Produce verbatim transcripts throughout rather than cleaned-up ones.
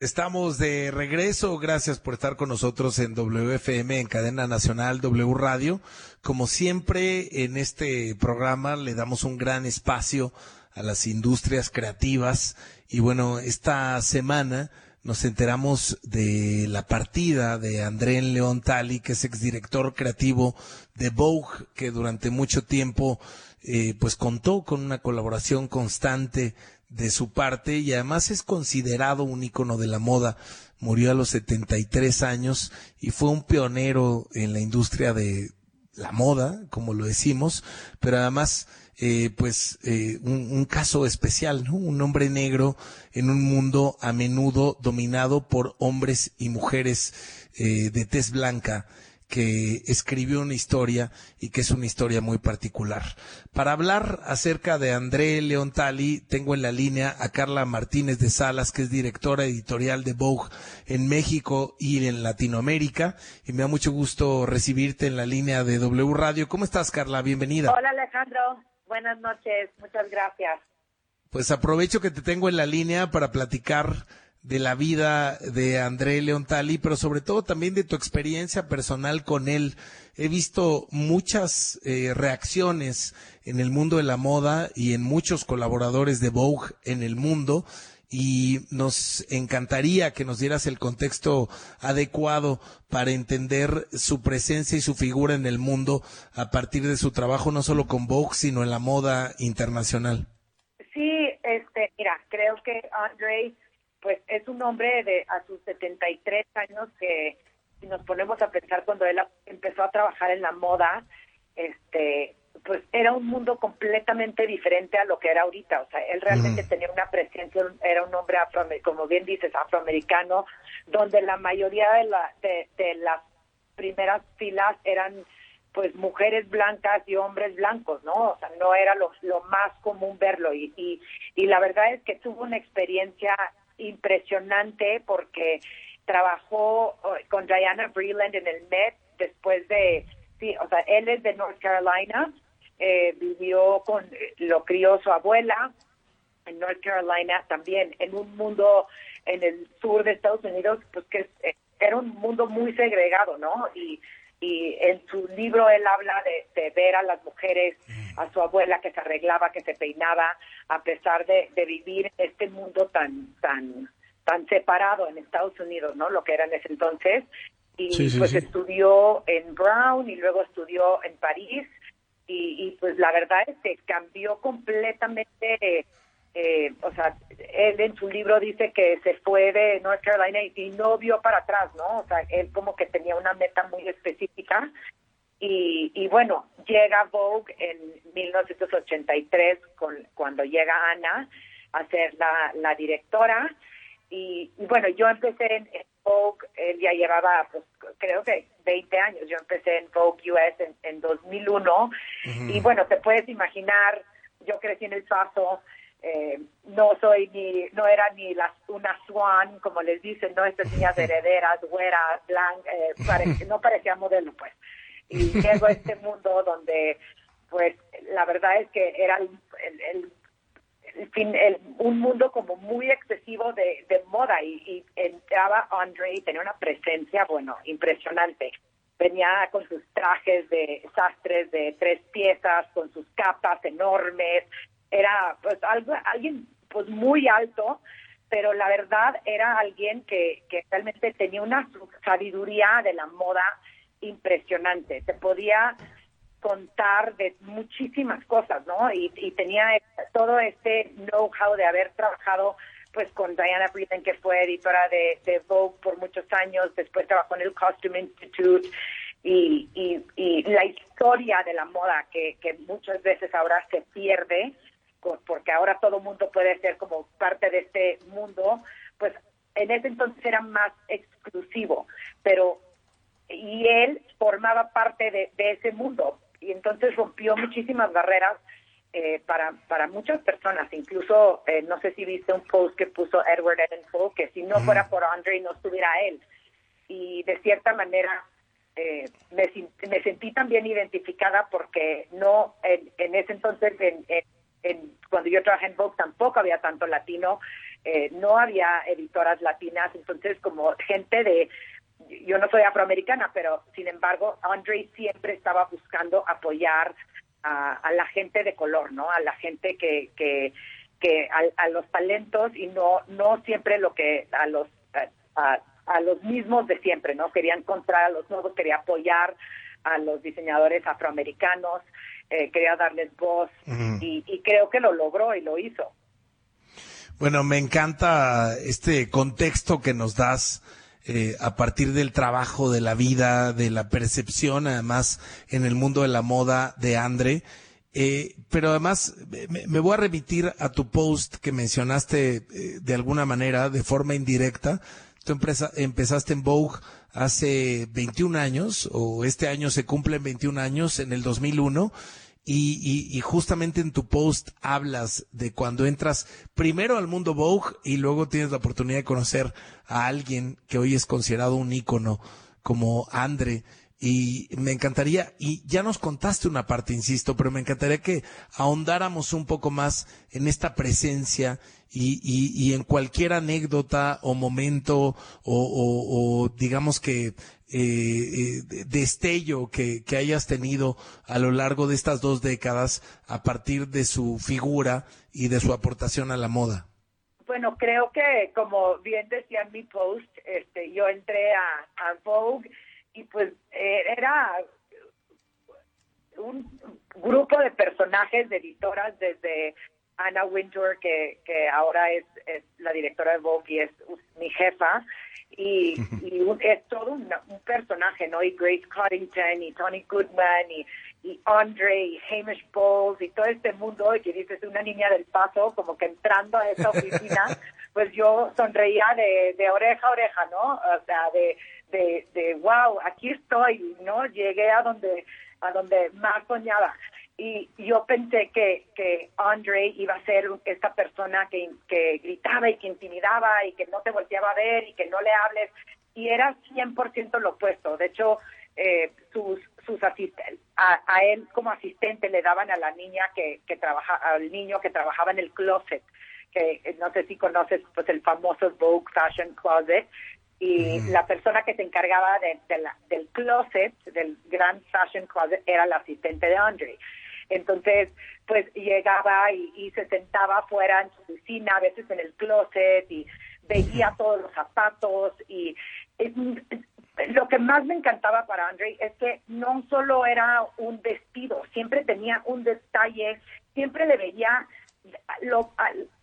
Estamos de regreso, gracias por estar con nosotros en W F M, en Cadena Nacional W Radio. Como siempre, en este programa le damos un gran espacio a las industrias creativas y bueno, esta semana nos enteramos de la partida de André León Talley, que es exdirector creativo de Vogue, que durante mucho tiempo eh, pues contó con una colaboración constante de su parte y además es considerado un ícono de la moda. Murió a los setenta y tres años y fue un pionero en la industria de la moda, como lo decimos, pero además eh, pues eh, un, un caso especial, ¿no? Un hombre negro en un mundo a menudo dominado por hombres y mujeres eh, de tez blanca, que escribió una historia y que es una historia muy particular. Para hablar acerca de André León Talley, tengo en la línea a Carla Martínez de Salas, que es directora editorial de Vogue en México y en Latinoamérica, y me da mucho gusto recibirte en la línea de W Radio. ¿Cómo estás, Carla? Bienvenida. Hola, Alejandro. Buenas noches. Muchas gracias. Pues aprovecho que te tengo en la línea para platicar de la vida de André León Talley, pero sobre todo también de tu experiencia personal con él. He visto muchas eh, reacciones en el mundo de la moda y en muchos colaboradores de Vogue en el mundo, y nos encantaría que nos dieras el contexto adecuado para entender su presencia y su figura en el mundo a partir de su trabajo, no solo con Vogue, sino en la moda internacional. Sí, este, mira, creo que André pues es un hombre de a sus setenta y tres años que, si nos ponemos a pensar, cuando él empezó a trabajar en la moda, este pues era un mundo completamente diferente a lo que era ahorita. O sea, él realmente mm. tenía una presencia, era un hombre, afroamericano, como bien dices, afroamericano, donde la mayoría de, la, de, de las primeras filas eran pues mujeres blancas y hombres blancos, ¿no? O sea, no era lo, lo más común verlo. Y, y, y la verdad es que tuvo una experiencia impresionante porque trabajó con Diana Vreeland en el Met después de, sí, o sea, él es de North Carolina, eh, vivió con, lo crió su abuela en North Carolina, también en un mundo en el sur de Estados Unidos, pues que eh, era un mundo muy segregado, ¿no? Y y en su libro él habla de, de ver a las mujeres, a su abuela que se arreglaba, que se peinaba, a pesar de, de vivir en este mundo tan tan tan separado en Estados Unidos, ¿no? Lo que era en ese entonces. Y sí, sí, pues sí. Estudió en Brown y luego estudió en París. Y, y pues la verdad es que cambió completamente. Eh, o sea, él en su libro dice que se fue de North Carolina y, y no vio para atrás, ¿no? O sea, él como que tenía una meta muy específica y, y bueno, llega Vogue en mil novecientos ochenta y tres con, cuando llega Ana a ser la, la directora y, y bueno, yo empecé en, en Vogue, él ya llevaba pues creo que veinte años, yo empecé en Vogue U S en, en dos mil uno uh-huh. Y bueno, te puedes imaginar, yo crecí en El Paso. Eh, no soy ni, no era ni las una swan, como les dicen, no, estas niñas herederas, güeras, blancas, eh, pare, no parecía modelo, pues. Y llego a este mundo donde, pues, la verdad es que era el, el, el, el, fin, el un mundo como muy excesivo de, de moda y, y entraba André y tenía una presencia, bueno, impresionante. Venía con sus trajes de sastres de tres piezas, con sus capas enormes. Era pues algo, alguien pues muy alto, pero la verdad era alguien que, que realmente tenía una sabiduría de la moda impresionante. Te podía contar de muchísimas cosas, ¿no? Y, y tenía todo este know-how de haber trabajado pues con Diana Vreeland, que fue editora de, de Vogue por muchos años, después trabajó en el Costume Institute, y, y, y la historia de la moda que, que muchas veces ahora se pierde, porque ahora todo mundo puede ser como parte de este mundo, pues en ese entonces era más exclusivo, pero y él formaba parte de, de ese mundo y entonces rompió muchísimas barreras eh, para para muchas personas, incluso eh, no sé si viste un post que puso Edward Enninful, que si no uh-huh. fuera por André no estuviera él, y de cierta manera eh, me, me sentí también identificada porque no en, en ese entonces en, en En, cuando yo trabajé en Vogue tampoco había tanto latino eh, no había editoras latinas, entonces como gente de, yo no soy afroamericana, pero sin embargo, Andre siempre estaba buscando apoyar a, a la gente de color, ¿no? A la gente que, que, que a, a los talentos y no, no siempre lo que a los, a, a, a los mismos de siempre, ¿no? Quería encontrar a los nuevos, quería apoyar a los diseñadores afroamericanos, eh, quería darles voz, uh-huh. y, y creo que lo logró y lo hizo. Bueno, me encanta este contexto que nos das eh, a partir del trabajo, de la vida, de la percepción, además, en el mundo de la moda de Andre. Eh, pero además, me, me voy a remitir a tu post que mencionaste eh, de alguna manera, de forma indirecta. Tú empresa, empezaste en Vogue hace veintiún años, o este año se cumplen veintiún años, en el dos mil uno, y, y, y justamente en tu post hablas de cuando entras primero al mundo Vogue y luego tienes la oportunidad de conocer a alguien que hoy es considerado un ícono como Andre. Y me encantaría, y ya nos contaste una parte, insisto, pero me encantaría que ahondáramos un poco más en esta presencia y, y, y en cualquier anécdota o momento o, o, o digamos que eh, eh, destello que, que hayas tenido a lo largo de estas dos décadas a partir de su figura y de su aportación a la moda. Bueno, creo que, como bien decía en mi post, este, yo entré a, a Vogue y pues eh, era un grupo de personajes, de editoras, desde Anna Wintour, que, que ahora es, es la directora de Vogue y es mi jefa, y, y un, es todo un, un personaje, ¿no? Y Grace Coddington, y Tony Goodman, y, y Andre, y Hamish Bowles, y todo este mundo, y que dices, una niña del Paso, como que entrando a esa oficina, pues yo sonreía de, de oreja a oreja, ¿no? O sea, de... De, de wow, aquí estoy, ¿no? Llegué a donde a donde más soñaba. Y yo pensé que, que Andre iba a ser esta persona que, que gritaba y que intimidaba y que no te volteaba a ver y que no le hables. Y era cien por ciento lo opuesto. De hecho, eh, sus sus asistentes, a, a él como asistente le daban a la niña que, que trabaja, al niño que trabajaba en el closet, que no sé si conoces, pues el famoso Vogue Fashion Closet. Y uh-huh. la persona que se encargaba de, de la, del closet, del Grand Fashion Closet, era la asistente de Andre. Entonces, pues llegaba y, y se sentaba afuera en su oficina, a veces en el closet, y veía todos los zapatos. Y es, lo que más me encantaba para Andre es que no solo era un vestido, siempre tenía un detalle, siempre le veía lo...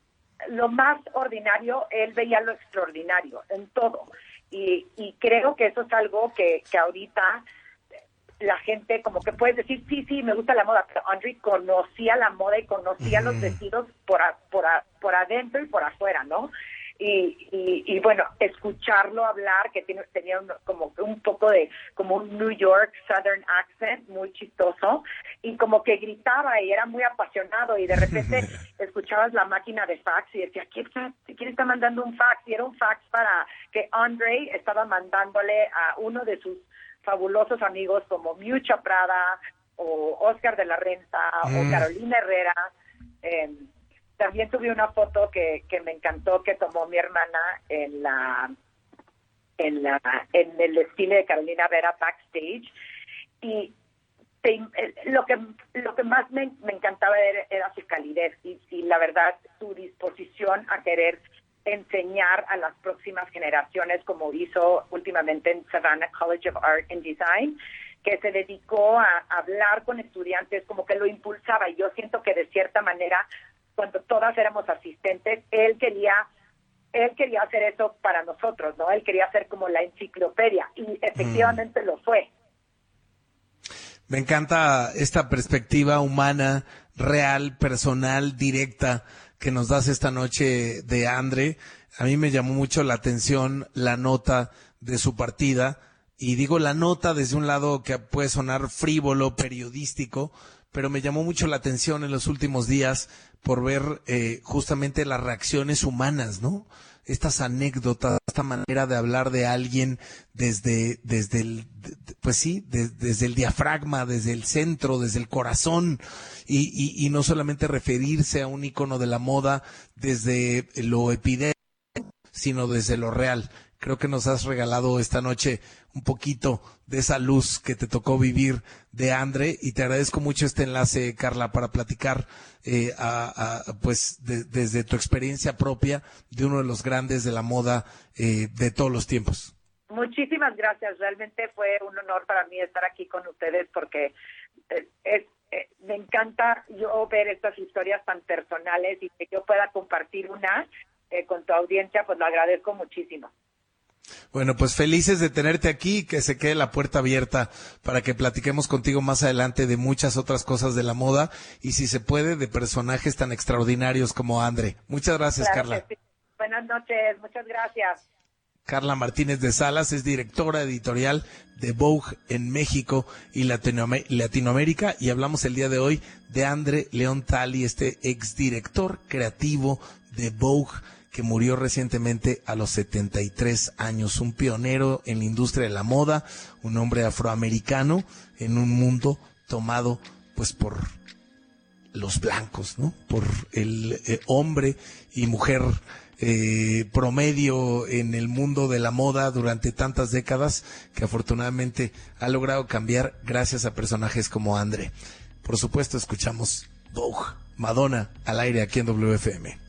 lo más ordinario, él veía lo extraordinario en todo. Y, y creo que eso es algo que, que ahorita la gente como que puede decir, sí, sí, me gusta la moda, pero Andre conocía la moda y conocía mm. los vestidos por, a, por, a, por adentro y por afuera, ¿no? Y, y, y bueno, escucharlo hablar, que tiene, tenía un, como un poco de, como un New York Southern accent, muy chistoso, y como que gritaba y era muy apasionado, y de repente escuchabas la máquina de fax y decía, ¿quién está, ¿quién está mandando un fax? Y era un fax para que Andre estaba mandándole a uno de sus fabulosos amigos como Miuccia Prada, o Oscar de la Renta, mm. o Carolina Herrera. eh, También tuve una foto que, que me encantó, que tomó mi hermana en la en la en el desfile de Carolina Herrera backstage, y te, lo que lo que más me, me encantaba era, era su calidez y, y la verdad su disposición a querer enseñar a las próximas generaciones, como hizo últimamente en Savannah College of Art and Design, que se dedicó a hablar con estudiantes, como que lo impulsaba. Y yo siento que de cierta manera, cuando todas éramos asistentes, él quería él quería hacer eso para nosotros, ¿no? Él quería ser como la enciclopedia, y efectivamente mm. lo fue. Me encanta esta perspectiva humana, real, personal, directa, que nos das esta noche de Andre. A mí me llamó mucho la atención la nota de su partida, y digo la nota desde un lado que puede sonar frívolo, periodístico, pero me llamó mucho la atención en los últimos días por ver eh, justamente las reacciones humanas, ¿no? estas anécdotas, esta manera de hablar de alguien desde, desde el, pues sí, de, desde el diafragma, desde el centro, desde el corazón, y, y, y no solamente referirse a un ícono de la moda desde lo epidémico, sino desde lo real. Creo que nos has regalado esta noche un poquito de esa luz que te tocó vivir de Andre, y te agradezco mucho este enlace, Carla, para platicar eh, a, a, pues de, desde tu experiencia propia de uno de los grandes de la moda eh, de todos los tiempos. Muchísimas gracias, realmente fue un honor para mí estar aquí con ustedes porque es, es eh, me encanta yo ver estas historias tan personales y que yo pueda compartir una eh, con tu audiencia, pues lo agradezco muchísimo. Bueno, pues felices de tenerte aquí, que se quede la puerta abierta para que platiquemos contigo más adelante de muchas otras cosas de la moda y, si se puede, de personajes tan extraordinarios como Andre. Muchas gracias, Claro Carla. que sí. Buenas noches, muchas gracias. Carla Martínez de Salas es directora editorial de Vogue en México y Latinoam- Latinoamérica, y hablamos el día de hoy de Andre León Talley, este exdirector creativo de Vogue, que murió recientemente a los setenta y tres años, un pionero en la industria de la moda, un hombre afroamericano en un mundo tomado pues por los blancos, ¿no? Por el eh, hombre y mujer eh, promedio en el mundo de la moda durante tantas décadas, que afortunadamente ha logrado cambiar gracias a personajes como Andre. Por supuesto, escuchamos Vogue, Madonna, al aire aquí en W F M.